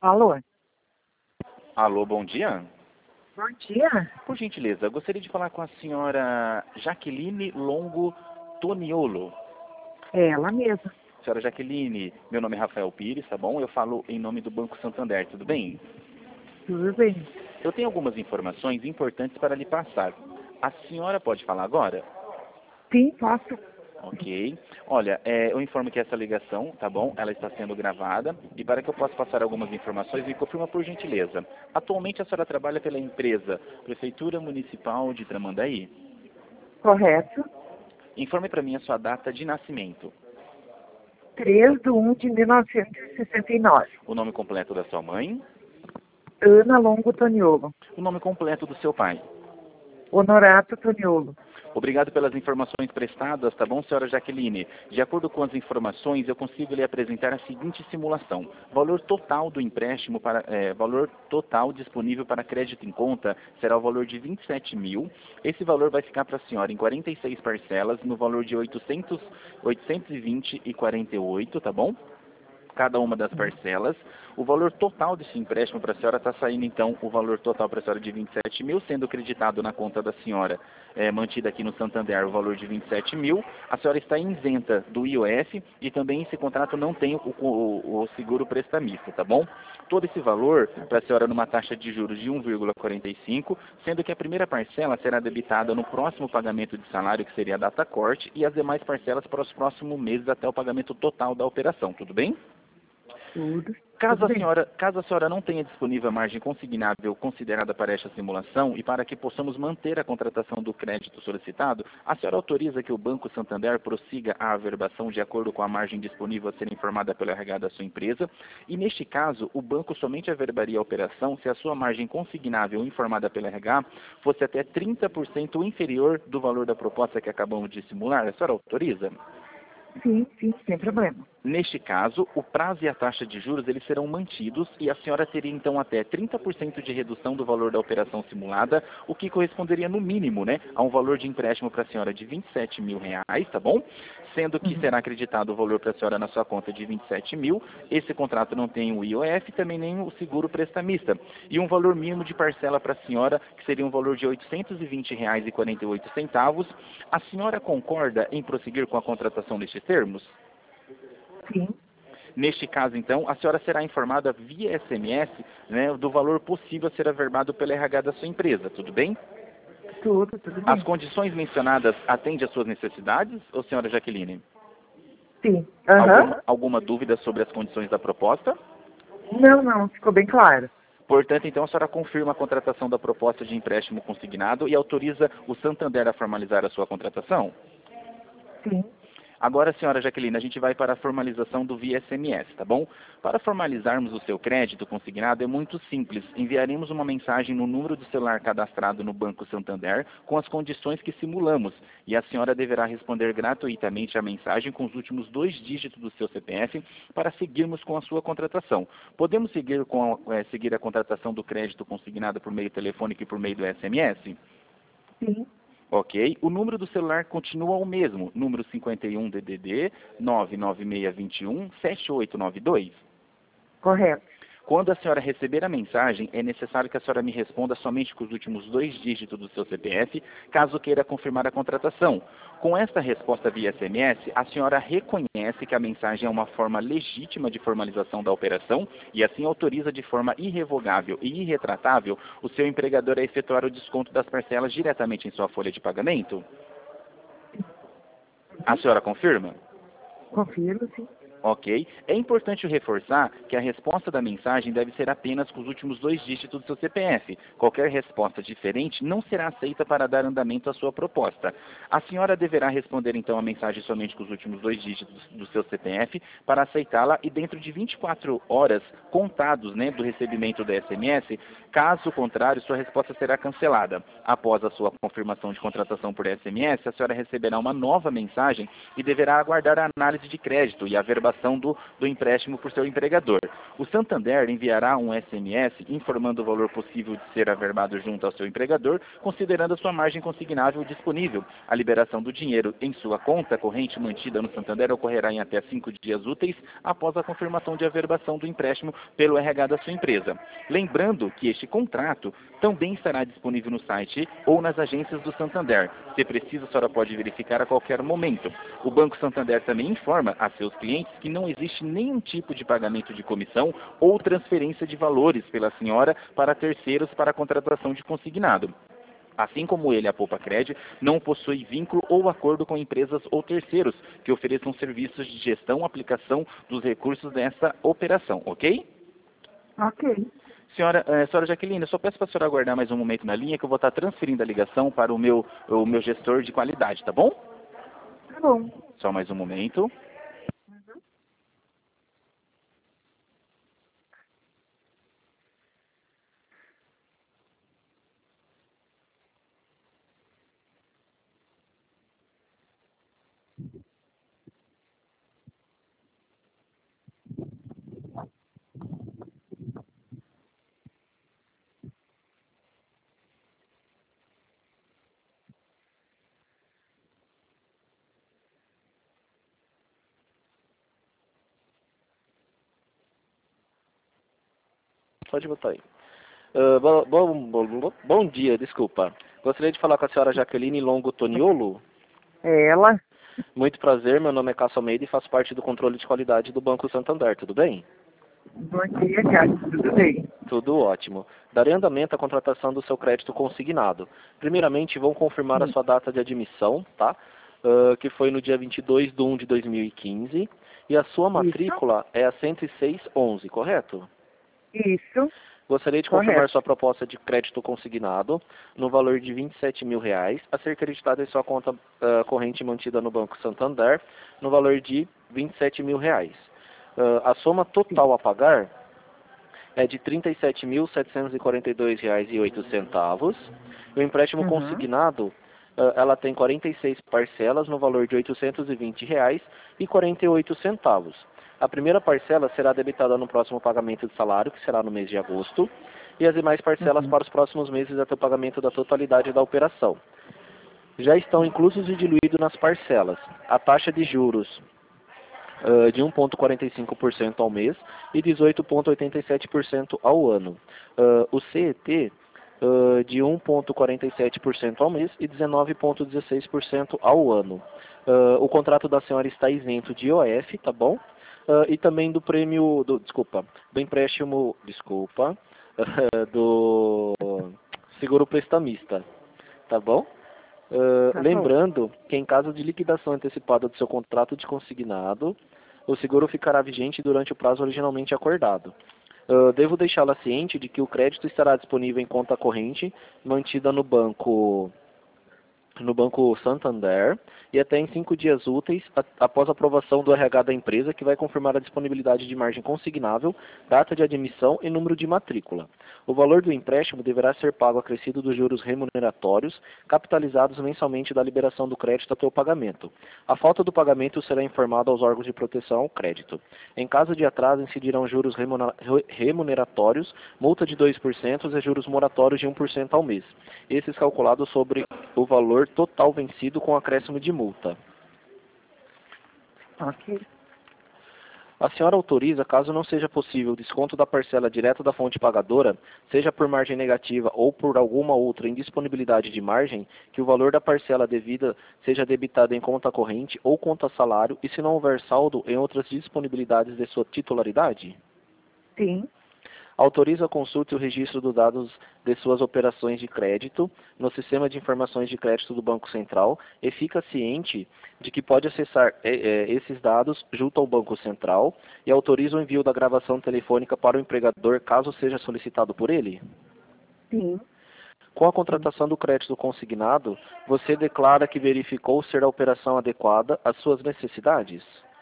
Alô? Alô, bom dia. Bom dia. Por gentileza, gostaria de falar com a senhora Jaqueline Longo Toniolo. É ela mesma. Senhora Jaqueline, meu nome é Rafael Pires, tá bom? Eu falo em nome do Banco Santander, tudo bem? Tudo bem. Eu tenho algumas informações importantes para lhe passar. A senhora pode falar agora? Sim, posso. Ok. Olha, eu informo que essa ligação, tá bom? Ela está sendo gravada e para que eu possa passar algumas informações, me confirma por gentileza. Atualmente a senhora trabalha pela empresa Prefeitura Municipal de Tramandaí? Correto. Informe para mim a sua data de nascimento. 3/1/1969. O nome completo da sua mãe. Ana Longo Toniolo. O nome completo do seu pai. Honorato Toniolo. Obrigado pelas informações prestadas, tá bom, senhora Jaqueline? De acordo com as informações, eu consigo lhe apresentar a seguinte simulação. Valor total do empréstimo, valor total disponível para crédito em conta será o valor de 27 mil. Esse valor vai ficar para a senhora em 46 parcelas, no valor de 820,48, tá bom? Cada uma das parcelas. O valor total desse empréstimo para a senhora está saindo, então, o valor total para a senhora de 27 mil, sendo creditado na conta da senhora, mantida aqui no Santander, o valor de 27 mil. A senhora está isenta do IOF e também esse contrato não tem o seguro prestamista, tá bom? Todo esse valor para a senhora numa taxa de juros de 1,45, sendo que a primeira parcela será debitada no próximo pagamento de salário, que seria a data corte, e as demais parcelas para os próximos meses até o pagamento total da operação, tudo bem? Tudo. Caso Tudo bem. a senhora não tenha disponível a margem consignável considerada para esta simulação e para que possamos manter a contratação do crédito solicitado, a senhora autoriza que o Banco Santander prossiga a averbação de acordo com a margem disponível a ser informada pelo RH da sua empresa e, neste caso, o banco somente averbaria a operação se a sua margem consignável informada pelo RH fosse até 30% inferior do valor da proposta que acabamos de simular. A senhora autoriza? Sim, sem problema. Neste caso, o prazo e a taxa de juros eles serão mantidos e a senhora teria então até 30% de redução do valor da operação simulada, o que corresponderia no mínimo, né, a um valor de empréstimo para a senhora de 27 mil reais, tá bom? Sendo que será acreditado o valor para a senhora na sua conta de 27 mil, esse contrato não tem o IOF, também nem o seguro prestamista. E um valor mínimo de parcela para a senhora, que seria um valor de R$ 820,48. A senhora concorda em prosseguir com a contratação destes termos? Sim. Neste caso, então, a senhora será informada via SMS, né, do valor possível a ser averbado pela RH da sua empresa, tudo bem? Tudo bem. As condições mencionadas atendem às suas necessidades, ou senhora Jaqueline? Sim. Aham. Alguma dúvida sobre as condições da proposta? Não, ficou bem claro. Portanto, então, a senhora confirma a contratação da proposta de empréstimo consignado e autoriza o Santander a formalizar a sua contratação? Sim. Agora, senhora Jaqueline, a gente vai para a formalização do via SMS, tá bom? Para formalizarmos o seu crédito consignado é muito simples. Enviaremos uma mensagem no número do celular cadastrado no Banco Santander com as condições que simulamos e a senhora deverá responder gratuitamente a mensagem com os últimos 2 dígitos do seu CPF para seguirmos com a sua contratação. Podemos seguir a contratação do crédito consignado por meio telefônico e por meio do SMS? Sim. Ok. O número do celular continua o mesmo, número 51 DDD 99621 7892. Correto. Quando a senhora receber a mensagem, é necessário que a senhora me responda somente com os últimos 2 dígitos do seu CPF, caso queira confirmar a contratação. Com esta resposta via SMS, a senhora reconhece que a mensagem é uma forma legítima de formalização da operação e assim autoriza de forma irrevogável e irretratável o seu empregador a efetuar o desconto das parcelas diretamente em sua folha de pagamento? A senhora confirma? Confirmo, sim. Ok. É importante reforçar que a resposta da mensagem deve ser apenas com os últimos 2 dígitos do seu CPF. Qualquer resposta diferente não será aceita para dar andamento à sua proposta. A senhora deverá responder então a mensagem somente com os últimos 2 dígitos do seu CPF para aceitá-la e dentro de 24 horas contados, né, do recebimento da SMS, caso contrário, sua resposta será cancelada. Após a sua confirmação de contratação por SMS, a senhora receberá uma nova mensagem e deverá aguardar a análise de crédito e a averbação aprovação do empréstimo por seu empregador. O Santander enviará um SMS informando o valor possível de ser averbado junto ao seu empregador, considerando a sua margem consignável disponível. A liberação do dinheiro em sua conta corrente mantida no Santander ocorrerá em até 5 dias úteis após a confirmação de averbação do empréstimo pelo RH da sua empresa. Lembrando que este contrato também estará disponível no site ou nas agências do Santander. Se preciso, a senhora pode verificar a qualquer momento. O Banco Santander também informa a seus clientes que não existe nenhum tipo de pagamento de comissão ou transferência de valores pela senhora para terceiros para a contratação de consignado. Assim como ele, a Poupa-Cred, não possui vínculo ou acordo com empresas ou terceiros que ofereçam serviços de gestão, aplicação dos recursos dessa operação, ok? Ok. Senhora Jaqueline, eu só peço para a senhora aguardar mais um momento na linha que eu vou estar transferindo a ligação para o meu gestor de qualidade, tá bom? Tá bom. Só mais um momento. Pode botar aí. Bom dia, desculpa. Gostaria de falar com a senhora Jaqueline Longo Toniolo. É ela? Muito prazer, meu nome é Cássio Almeida e faço parte do controle de qualidade do Banco Santander, tudo bem? Bom dia, Cássio. Tudo bem? Tudo ótimo. Darei andamento à contratação do seu crédito consignado. Primeiramente, vão confirmar a sua data de admissão, tá? Que foi no dia 22/1/2015. E a sua matrícula é a 10611, correto? Isso. Gostaria de confirmar sua proposta de crédito consignado no valor de R$ 27.000 a ser creditada em sua conta corrente mantida no Banco Santander no valor de R$ 27.000. A soma total a pagar é de R$ 37.742,08. O empréstimo consignado, ela tem 46 parcelas no valor de R$ 820,48. A primeira parcela será debitada no próximo pagamento de salário, que será no mês de agosto, e as demais parcelas para os próximos meses até o pagamento da totalidade da operação. Já estão inclusos e diluídos nas parcelas a taxa de juros de 1,45% ao mês e 18,87% ao ano. O CET de 1,47% ao mês e 19,16% ao ano. O contrato da senhora está isento de IOF, tá bom? E também do do empréstimo, do seguro prestamista, tá bom? Lembrando que em caso de liquidação antecipada do seu contrato de consignado, o seguro ficará vigente durante o prazo originalmente acordado. Devo deixá-la ciente de que o crédito estará disponível em conta corrente mantida no Banco Santander e até em 5 dias úteis após a aprovação do RH da empresa, que vai confirmar a disponibilidade de margem consignável, data de admissão e número de matrícula. O valor do empréstimo deverá ser pago acrescido dos juros remuneratórios, capitalizados mensalmente da liberação do crédito até o pagamento. A falta do pagamento será informada aos órgãos de proteção ao crédito. Em caso de atraso, incidirão juros remuneratórios, multa de 2% e juros moratórios de 1% ao mês. Esses calculados sobre o valor total vencido com acréscimo de multa. Ok. A senhora autoriza, caso não seja possível o desconto da parcela direto da fonte pagadora, seja por margem negativa ou por alguma outra indisponibilidade de margem, que o valor da parcela devida seja debitado em conta corrente ou conta salário e se não houver saldo em outras disponibilidades de sua titularidade? Sim. Autoriza a consulta e o registro dos dados de suas operações de crédito no Sistema de Informações de Crédito do Banco Central e fica ciente de que pode acessar esses dados junto ao Banco Central e autoriza o envio da gravação telefônica para o empregador caso seja solicitado por ele? Sim. Com a contratação do crédito consignado, você declara que verificou ser a operação adequada às suas necessidades?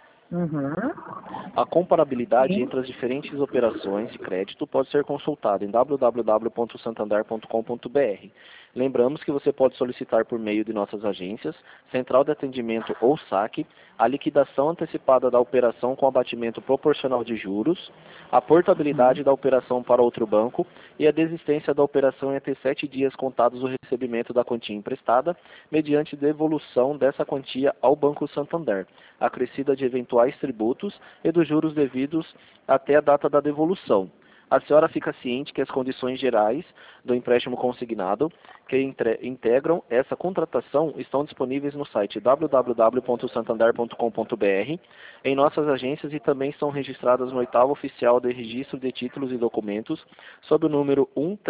A comparabilidade entre as diferentes operações de crédito pode ser consultada em www.santander.com.br. Lembramos que você pode solicitar por meio de nossas agências, central de atendimento ou saque, a liquidação antecipada da operação com abatimento proporcional de juros, a portabilidade da operação para outro banco e a desistência da operação em até 7 dias contados do recebimento da quantia emprestada, mediante devolução dessa quantia ao Banco Santander, acrescida de eventuais tributos e dos juros devidos até a data da devolução. A senhora fica ciente que as condições gerais do empréstimo consignado que integram essa contratação estão disponíveis no site www.santander.com.br, em nossas agências e também estão registradas no oitavo oficial de registro de títulos e documentos, sob o número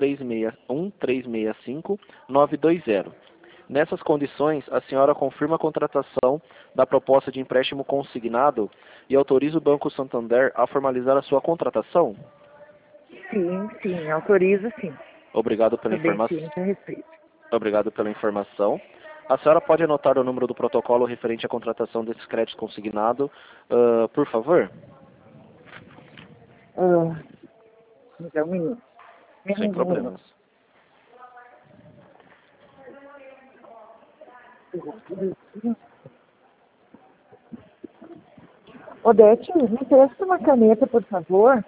1365920. Nessas condições, a senhora confirma a contratação da proposta de empréstimo consignado e autoriza o Banco Santander a formalizar a sua contratação? Sim, autoriza sim. Obrigado pela informação. Ciente a respeito. Obrigado pela informação. A senhora pode anotar o número do protocolo referente à contratação desses créditos consignado, por favor? Me dá um minuto. Sem problemas. Odete, me empresta uma caneta, por favor.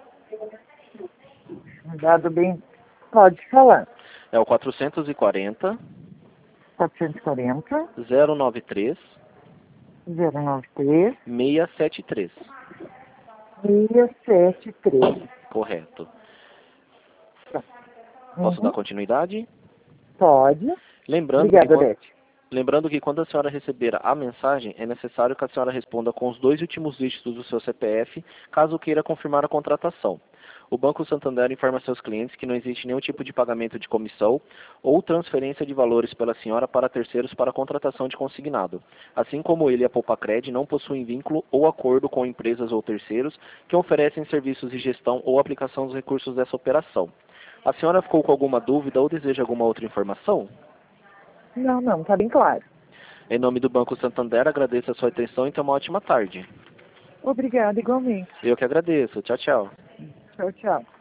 Dado bem. Pode falar. É o 440 440 093 093 673. 673. Correto. Posso dar continuidade? Pode. Lembrando Obrigada, Odete. Lembrando que quando a senhora receber a mensagem, é necessário que a senhora responda com os 2 últimos dígitos do seu CPF, caso queira confirmar a contratação. O Banco Santander informa seus clientes que não existe nenhum tipo de pagamento de comissão ou transferência de valores pela senhora para terceiros para a contratação de consignado. Assim como ele e a Poupacred não possuem vínculo ou acordo com empresas ou terceiros que oferecem serviços de gestão ou aplicação dos recursos dessa operação. A senhora ficou com alguma dúvida ou deseja alguma outra informação? Não, tá bem claro. Em nome do Banco Santander, agradeço a sua atenção e tenha uma ótima tarde. Obrigada, igualmente. Eu que agradeço. Tchau, tchau. Tchau.